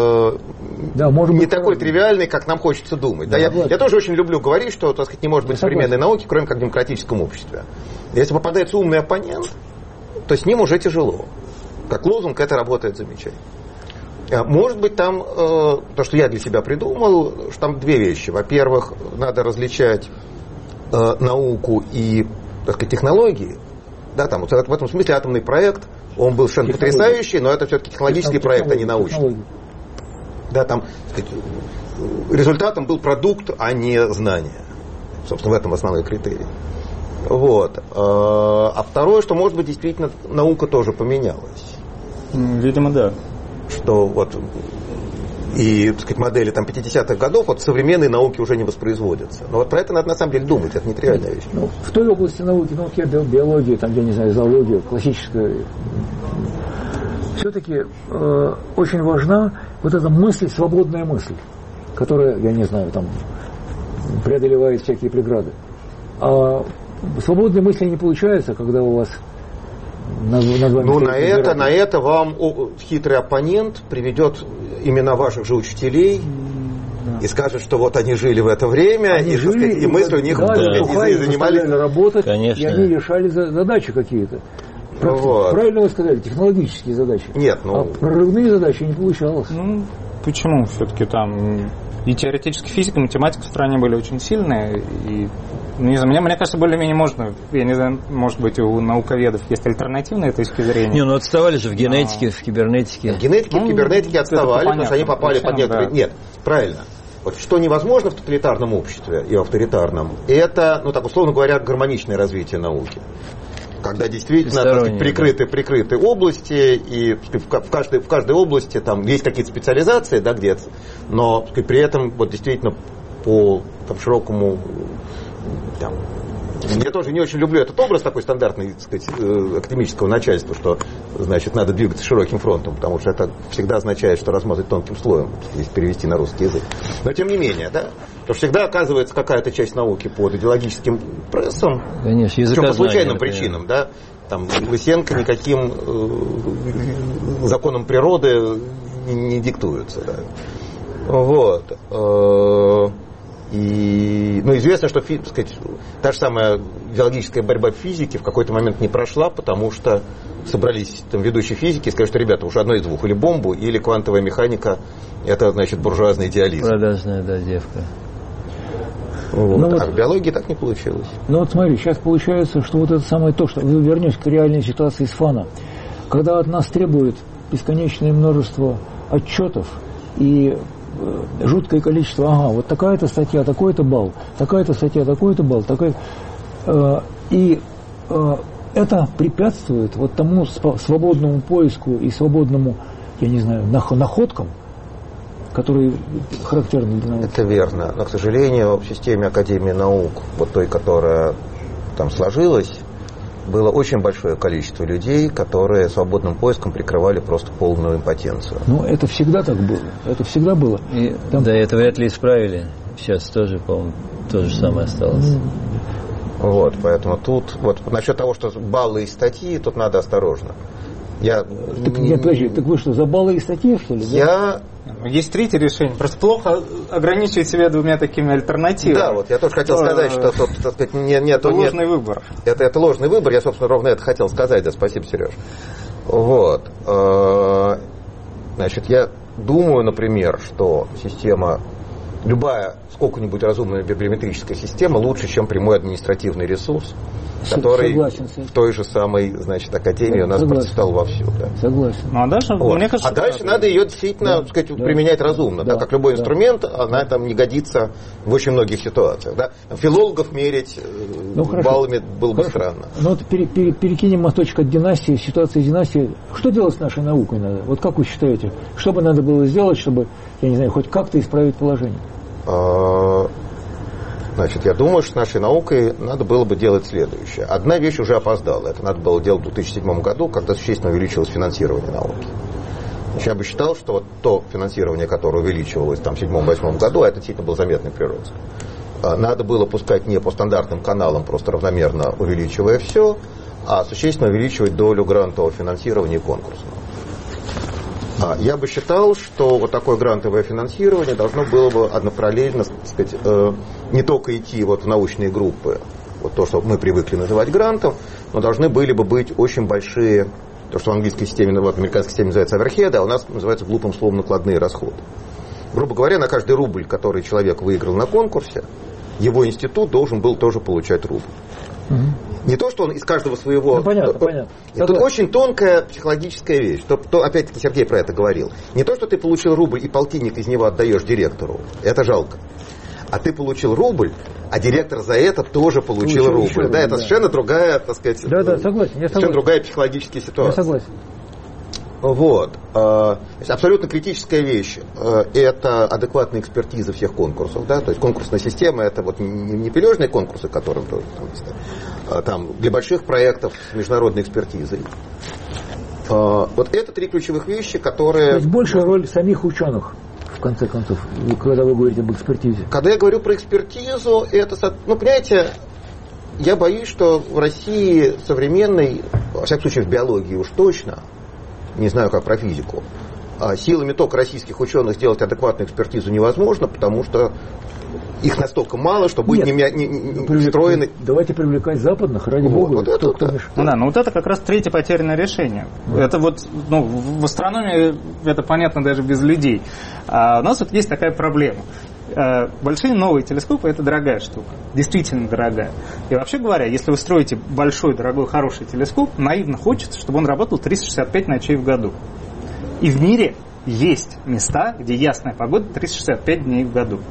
не такой тривиальный, как нам хочется думать. Я тоже очень люблю говорить, что, так сказать, не может быть современной науки, кроме как в демократическом обществе. Если попадается умный оппонент, то с ним уже тяжело. Как лозунг это работает замечательно. Может быть, там, то, что я для себя придумал, что там две вещи. Во-первых, надо различать науку и, так сказать, технологии. Да, там, в этом смысле атомный проект, Он был совершенно потрясающий, но это все-таки технологический проект, а не научный. Да, там, так сказать, результатом был продукт, а не знание. Собственно, в этом основной критерий. Вот. А второе, что, может быть, действительно наука тоже поменялась. Видимо, да. Что вот и, так сказать, модели там 50-х годов вот в современной науке уже не воспроизводятся. Но вот про это надо на самом деле думать, это не тривиальная вещь. Ну, в той области науки, биология, там, я не знаю, зоология, классическая, все-таки очень важна вот эта мысль, свободная мысль, которая, я не знаю, там преодолевает всякие преграды. А свободной мысли не получается, когда у вас над вами... Ну, на это вам хитрый оппонент приведет имена ваших же учителей, и скажет, что вот они жили в это время, и мысли у них занимались работать, конечно. И они решали задачи какие-то. Вот. Правильно вы сказали, технологические задачи. Нет, а прорывные задачи не получалось. Ну, почему? Все-таки там и теоретическая физика, и математика в стране были очень сильные. И, не знаю, мне кажется, более-менее можно. Я не знаю, может быть, у науковедов есть альтернативные точки зрения. Не, ну отставали же в генетике, в кибернетике. В генетике, в кибернетике отставали, потому что они попали под некоторые... Да. Нет, правильно. Вот что невозможно в тоталитарном обществе и в авторитарном, это, ну так условно говоря, гармоничное развитие науки. Когда действительно прикрыты области, и в каждой области там есть какие-то специализации, да, где-то, но при этом вот действительно по там, широкому там, я тоже не очень люблю этот образ такой стандартный, так сказать, академического начальства, что, значит, надо двигаться широким фронтом, потому что это всегда означает, что размазать тонким слоем, если перевести на русский язык. Но тем не менее, да, то всегда оказывается какая-то часть науки под идеологическим прессом, конечно, причем по случайным причинам, да, там Лысенко никаким законом природы не диктуются, да. Вот. И, ну, известно, что, так сказать, та же самая идеологическая борьба в физике в какой-то момент не прошла, потому что собрались там ведущие физики и сказали, что, ребята, уж одно из двух, или бомбу, или квантовая механика, это, значит, буржуазный идеализм. Продажная, да, девка. Вот. А в биологии так не получилось. Ну вот смотри, сейчас получается, что вот это самое то, что вы вернетесь к реальной ситуации с ФАНа, когда от нас требует бесконечное множество отчетов и жуткое количество, вот такая-то статья, такой-то балл, такая-то статья, такой-то балл, это препятствует вот тому свободному поиску и свободному, я не знаю, находкам, которые характерны для науки. Это верно, но, к сожалению, в системе Академии наук, вот той, которая там сложилась, было очень большое количество людей, которые свободным поиском прикрывали просто полную импотенцию. Ну, это всегда так было. Это всегда было. И, да, это вряд ли исправили. Сейчас тоже, по-моему, то же самое осталось. Вот, поэтому тут, вот насчет того, что баллы и статьи, тут надо осторожно. Подожди, так вы что, за баллы и статьи, что ли? Есть третье решение. Просто плохо ограничивать себя двумя такими альтернативами. Да, вот я тоже хотел сказать, что тут, так сказать, это ложный выбор. Это ложный выбор, я, собственно, ровно это хотел сказать, да, спасибо, Сереж. Вот. Значит, я думаю, например, что система, любая сколько-нибудь разумная библиометрическая система лучше, чем прямой административный ресурс, который в той же самой, значит, Академии у нас процветал вовсю. Да. Согласен. Ну, мне кажется, дальше надо ее действительно, так сказать, применять разумно. Да, как любой инструмент, она там не годится в очень многих ситуациях. Да. Филологов мерить баллами было бы странно. Ну вот перекинем моточек от династии, ситуации династии. Что делать с нашей наукой надо? Вот как вы считаете, что бы надо было сделать, чтобы, я не знаю, хоть как-то исправить положение? Значит, я думаю, что с нашей наукой надо было бы делать следующее. Одна вещь уже опоздала. Это надо было делать в 2007 году, когда существенно увеличилось финансирование науки. Значит, я бы считал, что вот то финансирование, которое увеличивалось там, в 2007-2008 году, это действительно был заметный прирост. Надо было пускать не по стандартным каналам, просто равномерно увеличивая все, а существенно увеличивать долю грантового финансирования и конкурсного. Я бы считал, что вот такое грантовое финансирование должно было бы однопараллельно, так сказать, не только идти вот в научные группы, вот то, что мы привыкли называть грантом, но должны были бы быть очень большие, то, что в английской системе, вот в американской системе называется оверхеды, а у нас называется глупым словом накладные расходы. Грубо говоря, на каждый рубль, который человек выиграл на конкурсе, его институт должен был тоже получать рубль. Не то, что он из каждого своего... Ну, понятно. Тут очень тонкая психологическая вещь. Опять-таки Сергей про это говорил. Не то, что ты получил рубль и полтинник из него отдаешь директору. Это жалко. А ты получил рубль, а директор за это тоже получил рубль. Да, это совершенно другая, так сказать... согласен. Совершенно другая психологическая ситуация. Я согласен. Вот. Абсолютно критическая вещь – это адекватная экспертиза всех конкурсов. Да? То есть конкурсная система – это вот не пележные конкурсы, которым там для больших проектов с международной экспертизой. Вот это 3 ключевых вещи, которые... То есть большая роль самих ученых, в конце концов, когда вы говорите об экспертизе. Когда я говорю про экспертизу, это, понимаете, я боюсь, что в России современной, во всяком случае в биологии уж точно, не знаю, как про физику, силами только российских ученых сделать адекватную экспертизу невозможно, потому что их настолько мало, что будет не встроены... Давайте привлекать западных, ради бога. Вот это как раз третье потерянное решение. Это вот, в астрономии это понятно даже без людей. А у нас вот есть такая проблема. Большие новые телескопы – это дорогая штука, действительно дорогая. И вообще говоря, если вы строите большой, дорогой, хороший телескоп, наивно хочется, чтобы он работал 365 ночей в году. И в мире есть места, где ясная погода 365 дней в году.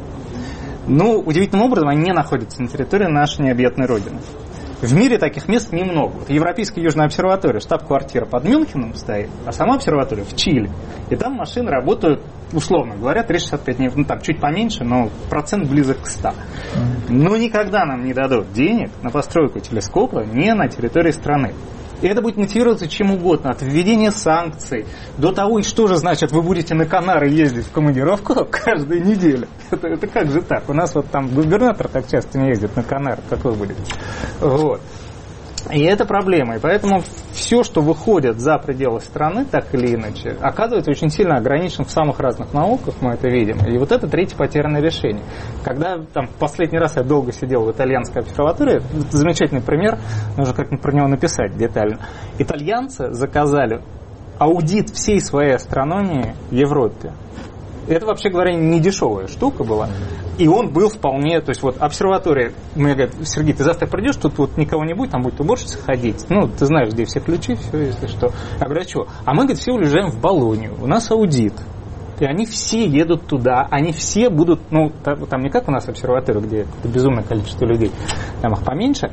Но удивительным образом они не находятся на территории нашей необъятной Родины. В мире таких мест немного. Вот Европейская Южная обсерватория, штаб-квартира под Мюнхеном стоит, а сама обсерватория в Чили. И там машины работают, условно говоря, 365 дней. Там чуть поменьше, но процент близок к 100. Но никогда нам не дадут денег на постройку телескопа не на территории страны. И это будет мотивироваться чем угодно, от введения санкций до того, и что же значит, вы будете на Канары ездить в командировку каждую неделю. Это как же так? У нас вот там губернатор так часто не ездит на Канары, как вы будете. Вот. И это проблема. И поэтому все, что выходит за пределы страны, так или иначе, оказывается очень сильно ограничен в самых разных науках, мы это видим. И вот это третье потерянное решение. Когда там в последний раз я долго сидел в итальянской обсерватории, это замечательный пример, нужно как-нибудь про него написать детально. Итальянцы заказали аудит всей своей астрономии в Европе. Это, вообще говоря, не дешевая штука была. И он был вполне, то есть вот обсерватория, мне говорят: Сергей, ты завтра придешь, тут вот никого не будет, там будет уборщица ходить. Ты знаешь, где все ключи, все, если что. Я говорю: а что? А мы, говорит, все уезжаем в Болонью, у нас аудит. И они все едут туда, они все будут, там не как у нас обсерватория, где безумное количество людей, там их поменьше,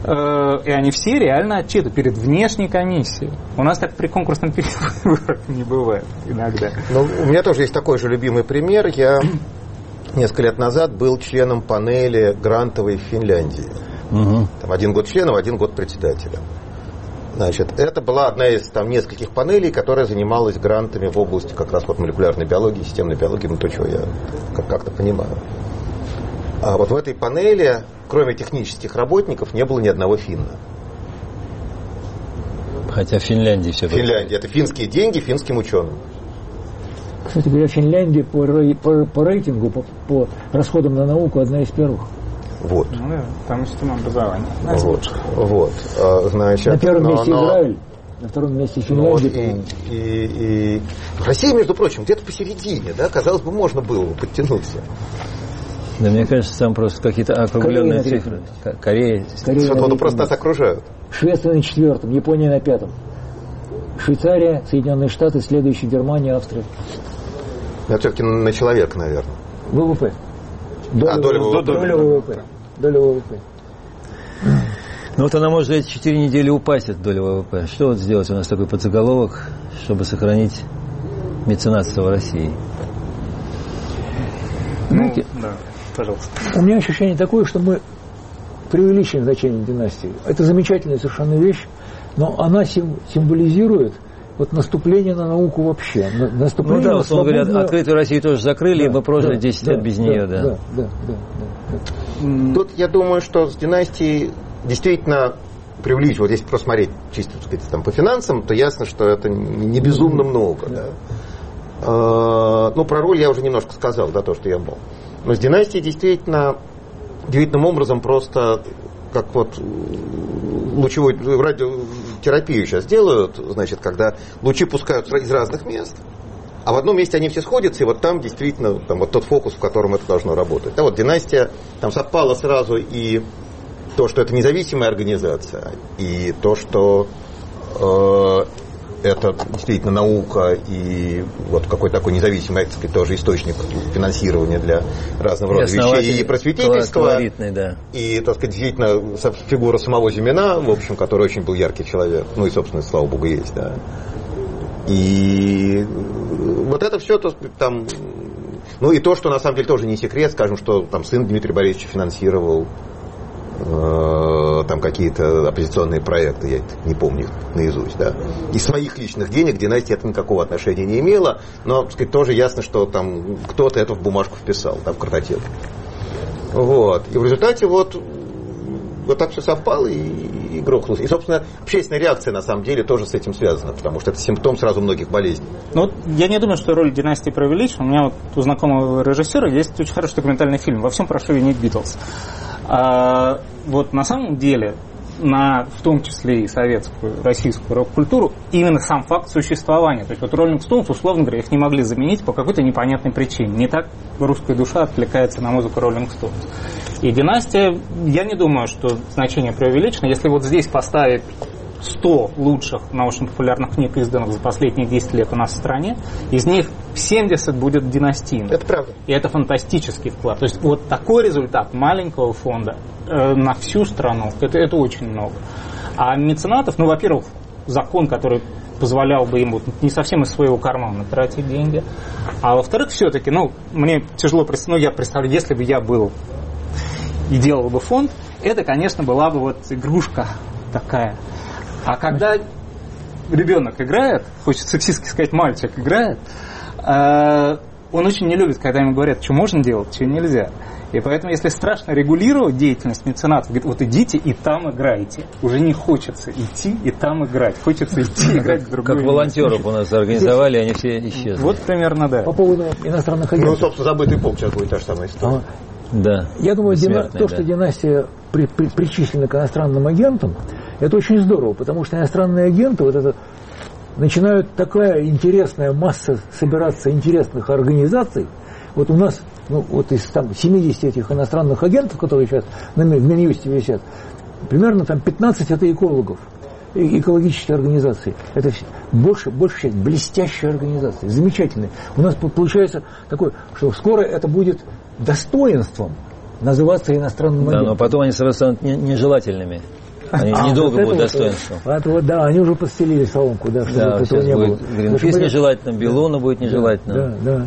и они все реально отчитывают перед внешней комиссией. У нас так при конкурсном перевыборах не бывает иногда. У меня тоже есть такой же любимый пример. Я несколько лет назад был членом панели грантовой в Финляндии. Там 1 год членом, 1 год председателем. Значит, это была одна из нескольких панелей, которая занималась грантами в области как раз молекулярной биологии, системной биологии, то, чего я как-то понимаю. А вот в этой панели, кроме технических работников, не было ни одного финна. Хотя в Финляндии все было. Финляндия. Это финские деньги финским ученым. Кстати говоря, Финляндия по рейтингу, по расходам на науку одна из первых. Вот. Там система образования. Вот. Значит, на первом месте Израиль, на втором месте Финляндия. И Россия, между прочим, где-то посередине, да, казалось бы, можно было подтянуться. Да, мне кажется, там просто какие-то округленные цифры. Корея просто нас окружают. Швеция на 4-м, Япония на 5-м. Швейцария, Соединенные Штаты, следующие Германия, Австрия. Это все-таки на человека, наверное. ВВП. Доля ВВП. Вот она может за эти 4 недели упасть, эта доля ВВП. Что вот сделать? У нас такой подзаголовок, чтобы сохранить меценатство в России. Да, пожалуйста. У меня ощущение такое, что мы преувеличиваем значение династии. Это замечательная совершенно вещь, но она символизирует наступление на науку вообще. Наступление на условно говоря, открытую Россию тоже закрыли, и мы прожили 10 лет без нее. Да. Тут я думаю, что с династией действительно преувеличивать. Вот если просто смотреть чисто, так сказать, по финансам, то ясно, что это не безумно много. Да. Про роль я уже немножко сказал, то, что я был. Но с династией действительно удивительным образом просто как лучевую радиотерапию сейчас делают, значит, когда лучи пускают из разных мест, а в одном месте они все сходятся, и там действительно тот фокус, в котором это должно работать. Династия, там совпало сразу и то, что это независимая организация, и то, что это действительно наука и вот какой-то такой независимый, так сказать, тоже источник финансирования для разного рода вещей и просветительства. Да. И, так сказать, действительно фигура самого Зимина, в общем, который очень был яркий человек. Ну и, собственно, слава богу, есть, да. И вот это все, так сказать, там... Ну и то, что на самом деле тоже не секрет, скажем, что там сын Дмитрия Борисовича финансировал там какие-то оппозиционные проекты, я не помню наизусть, да. Из своих личных денег династия это никакого отношения не имела, но, так сказать, тоже ясно, что там кто-то это в бумажку вписал, там, в картотеку. Вот. И в результате вот так все совпало и грохнулось. И, собственно, общественная реакция, на самом деле, тоже с этим связана, потому что это симптом сразу многих болезней. Ну, вот я не думаю, что роль династии преувеличена. У меня вот у знакомого режиссера есть очень хороший документальный фильм «Во всем прошу винить Битлз». Вот на самом деле, в том числе и советскую, российскую рок-культуру, именно сам факт существования. То есть вот Rolling Stones, условно говоря, их не могли заменить по какой-то непонятной причине. Не так русская душа откликается на музыку Rolling Stones. И династия, я не думаю, что значение преувеличено. Если вот здесь поставить 100 лучших научно-популярных книг, изданных за последние 10 лет у нас в стране, из них 70 будет династийных. Это правда. И это фантастический вклад. То есть вот такой результат маленького фонда на всю страну, это очень много. А меценатов, ну, во-первых, закон, который позволял бы им вот не совсем из своего кармана тратить деньги, а во-вторых, все-таки, мне тяжело представить, я представляю, если бы я был и делал бы фонд, это, конечно, была бы вот игрушка такая. А когда ребенок играет, хочется сексистски сказать, мальчик играет, он очень не любит, когда ему говорят, что можно делать, что нельзя. И поэтому, если страшно регулировать деятельность меценатов, говорит, вот идите и там играйте. Уже не хочется идти и там играть. Хочется идти играть в другую. Как волонтеров у нас организовали, они все исчезли. Вот примерно, да. По поводу иностранных агентов. Ну, собственно, «Забытый полк» сейчас будет та же самая история. Да. Я думаю, что династия причислена к иностранным агентам, это очень здорово, потому что иностранные агенты, вот это, начинают такая интересная масса собираться интересных организаций. Вот у нас, вот из 70 этих иностранных агентов, которые сейчас на Минюсте висят, примерно 15 это экологов, экологические организации. Это больше часть блестящие организации, замечательные. У нас получается такое, что скоро это будет достоинством называться иностранным агентом. Да, но потом они сразу станут нежелательными. Они недолго будут достоинством. Да, они уже подстелили соломку, да, чтобы этого не было. Гринпис нежелательным, Белуна будет нежелательным. Да.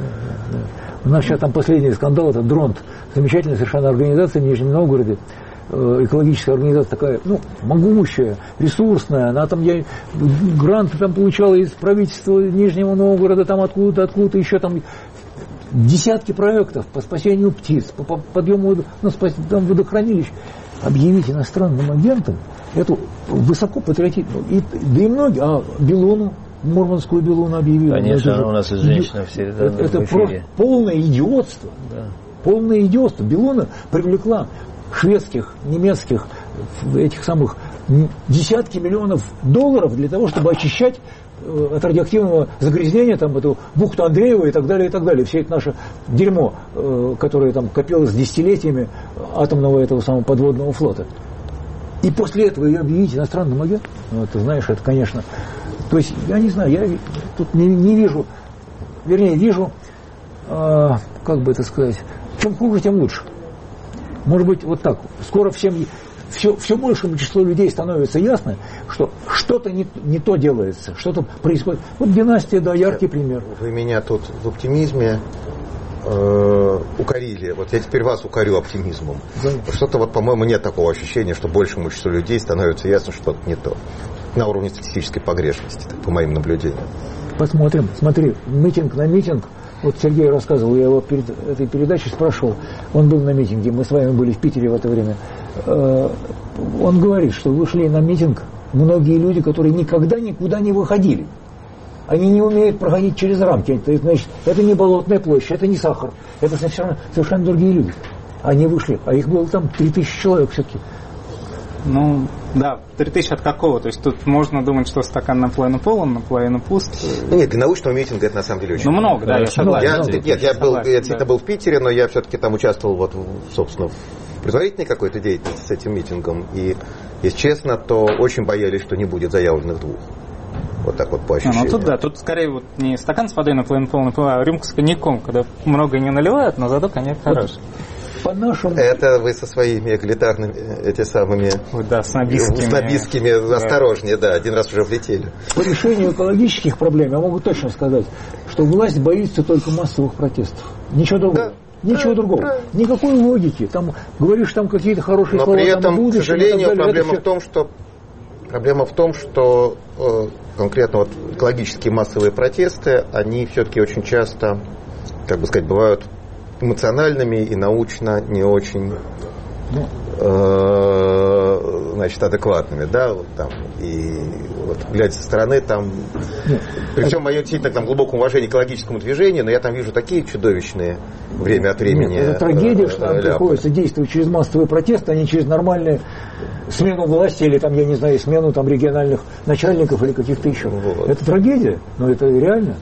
У нас сейчас там последний скандал, это Дронт, замечательная совершенно организация в Нижнем Новгороде, экологическая организация такая, могущая, ресурсная, она там, гранты там получала из правительства Нижнего Новгорода, там откуда-то еще там десятки проектов по спасению птиц, по подъему водохранилищ. Объявить иностранным агентом эту высоко патриотичную, да и многие, Белуну, Мурманскую Белуну объявили. Конечно, у нас и женщина все это просто полное идиотство. Да. Полное идиотство. Белуна привлекла шведских, немецких, этих самых десятки миллионов долларов для того, чтобы очищать от радиоактивного загрязнения там, эту бухту Андреева и так далее, и так далее. Все это наше дерьмо, которое там копилось десятилетиями атомного этого самого подводного флота. И после этого ее объявить иностранным агентом, ты знаешь, это, конечно... То есть, я не знаю, я тут не вижу, вернее, вижу, как бы это сказать, чем хуже, тем лучше. Может быть, вот так. Скоро все большему числу людей становится ясно, что что-то не то делается, что-то происходит. Вот династия, да, яркий пример. Вы меня тут в оптимизме укорили. Вот я теперь вас укорю оптимизмом. Да. Что-то вот, по-моему, нет такого ощущения, что большему числу людей становится ясно, что что-то не то. На уровне статистической погрешности, по моим наблюдениям. Посмотрим. Смотри, митинг на митинг. Вот Сергей рассказывал, я его перед этой передачей спрашивал. Он был на митинге, мы с вами были в Питере в это время. Он говорит, что вышли на митинг многие люди, которые никогда никуда не выходили. Они не умеют проходить через рамки. Это, значит, это не Болотная площадь, это не Сахар. Это совершенно другие люди. Они вышли, а их было там 3000 человек все-таки. Ну, да, 3000 от какого? То есть тут можно думать, что стакан наполовину полон, наполовину пуст. Нет, для научного митинга это на самом деле очень много. Да, я согласен. Я был в Питере, но я все-таки там участвовал, собственно, в предварительной какой-то деятельности с этим митингом. И, если честно, то очень боялись, что не будет заявленных 2. Вот так вот по ощущениям. Ну, тут скорее вот не стакан с водой наполовину полный, а рюмка с коньяком, когда много не наливают, но зато коньяк хороший. По-нашему... Это вы со своими эгалитарными, снобистскими, осторожнее, один раз уже влетели. По решению экологических проблем я могу точно сказать, что власть боится только массовых протестов. Ничего другого. Ничего другого. Правильно. Никакой логики. Там говоришь, там какие-то хорошие слова. Но при этом, будущем, к сожалению, все... проблема в том, что конкретно вот экологические массовые протесты, они все-таки очень часто, как бы сказать, бывают эмоциональными и научно не очень адекватными, и вот глядя со стороны, при всем моем действительно глубоком уважении к экологическому движению, но я там вижу такие чудовищные время от времени. Это трагедия, что нам приходится действовать через массовые протесты, а не через нормальную смену власти или смену региональных начальников или каких-то еще. Вот. Это трагедия, но это реально.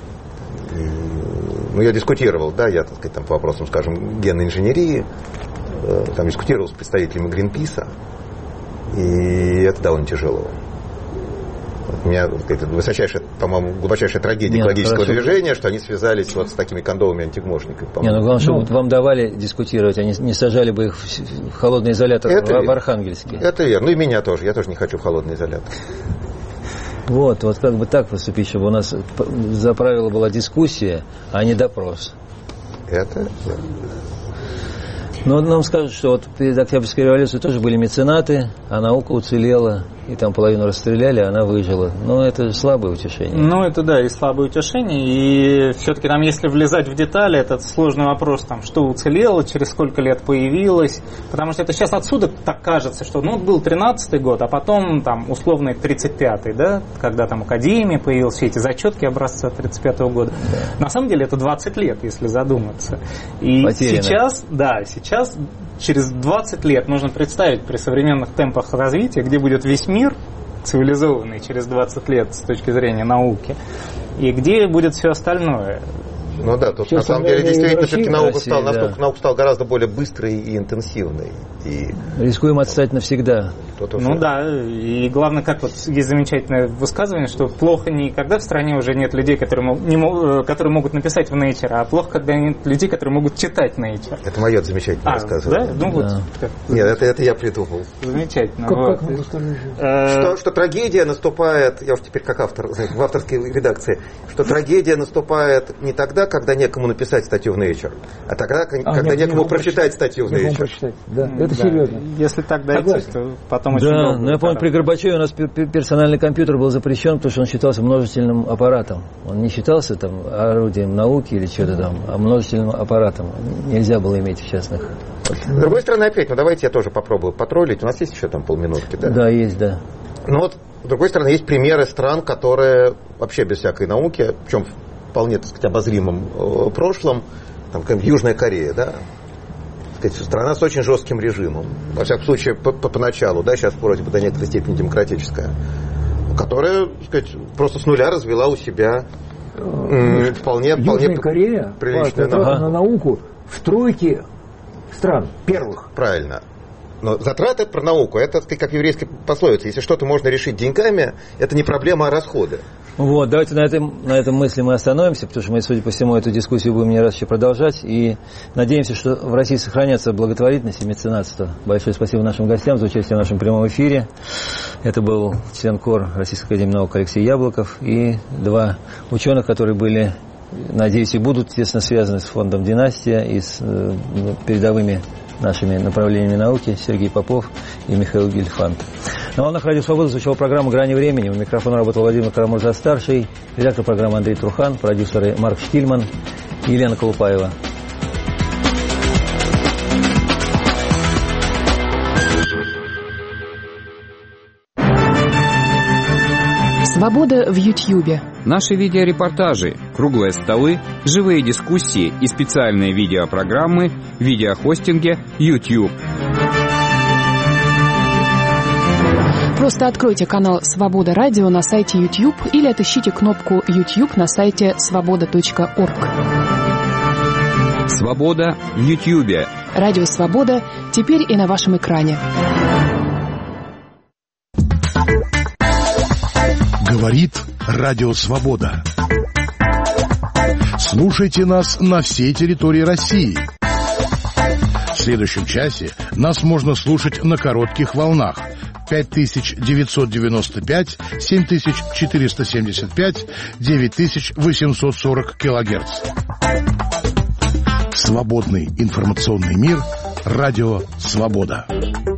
Я дискутировал, я, по вопросам, скажем, генной инженерии, там дискутировал с представителями Гринписа, и это довольно тяжело. У меня высочайшая, по-моему, глубочайшая трагедия экологического движения, что они связались с такими кондовыми антигмошниками. Главное, чтобы вам давали дискутировать, они не сажали бы их в холодный изолятор в Архангельске. Это верно. И меня тоже. Я тоже не хочу в холодный изолятор. Вот как бы так поступить, чтобы у нас за правило была дискуссия, а не допрос. Это... Но нам скажут, что перед Октябрьской революцией тоже были меценаты, а наука уцелела, и там половину расстреляли, а она выжила. Но это слабое утешение. Это и слабое утешение. И все-таки там, если влезать в детали, этот сложный вопрос, что уцелело, через сколько лет появилось. Потому что это сейчас отсюда так кажется, что был 13-й год, а потом условный 35-й, когда там Академия появилась, все эти зачетки образца 35-го года. Да. На самом деле это 20 лет, если задуматься. И сейчас, через 20 лет нужно представить при современных темпах развития, где будет весь мир цивилизованный через 20 лет с точки зрения науки, и где будет все остальное. Тут на самом деле действительно все-таки наука стала гораздо более быстрой и интенсивной. И... Рискуем отстать навсегда. И главное, как есть замечательное высказывание, что плохо не когда в стране уже нет людей, которые могут написать в Nature, а плохо, когда нет людей, которые могут читать Nature. Это мое замечательное высказывание. Нет, это я придумал. Замечательно. Что трагедия наступает, я уж теперь как автор, в авторской редакции, что трагедия наступает не тогда, когда некому написать статью в Nature, а тогда, когда некому прочитать статью в Nature. Это серьезно. Если так дойти, то потом очень долго. Но я помню, при Горбачеве у нас персональный компьютер был запрещен, потому что он считался множительным аппаратом. Он не считался орудием науки или что-то а множительным аппаратом. Нельзя было иметь в частных. С другой стороны, опять, давайте я тоже попробую потроллить. У нас есть еще полминутки, да? Да, есть, да. С другой стороны, есть примеры стран, которые вообще без всякой науки, причем вполне, обозримом прошлом, Южная Корея, страна с очень жестким режимом, во всяком случае, поначалу, сейчас вроде бы до некоторой степени демократическая, которая, просто с нуля развела у себя вполне Корея приличную на науку в тройке стран первых. Правильно. Но затраты про науку, это как еврейская пословица. Если что-то можно решить деньгами, это не проблема, а расходы. Давайте на этом мысли мы остановимся, потому что мы, судя по всему, эту дискуссию будем не раз еще продолжать. И надеемся, что в России сохранятся благотворительность и меценатство. Большое спасибо нашим гостям за участие в нашем прямом эфире. Это был член КОР Российской академии наук Алексей Яблоков и 2 ученых, которые были, надеюсь, и будут, естественно, связаны с фондом «Династия» и с передовыми нашими направлениями науки, Сергей Попов и Михаил Гельфанд. На волнах Радио Свобода звучала программа «Грани времени». У микрофона работал Владимир Карамурза-старший, редактор программы Андрей Трухан, продюсеры Марк Штильман и Елена Колупаева. Свобода в Ютьюбе. Наши видеорепортажи, круглые столы, живые дискуссии и специальные видеопрограммы в видеохостинге YouTube. Просто откройте канал «Свобода Радио» на сайте YouTube или отыщите кнопку YouTube на сайте svoboda.org. Свобода в Ютьюбе. Радио «Свобода» теперь и на вашем экране. Говорит Радио Свобода. Слушайте нас на всей территории России. В следующем часе нас можно слушать на коротких волнах 5995, 7475, 9840 килогерц. Свободный информационный мир. Радио «Свобода».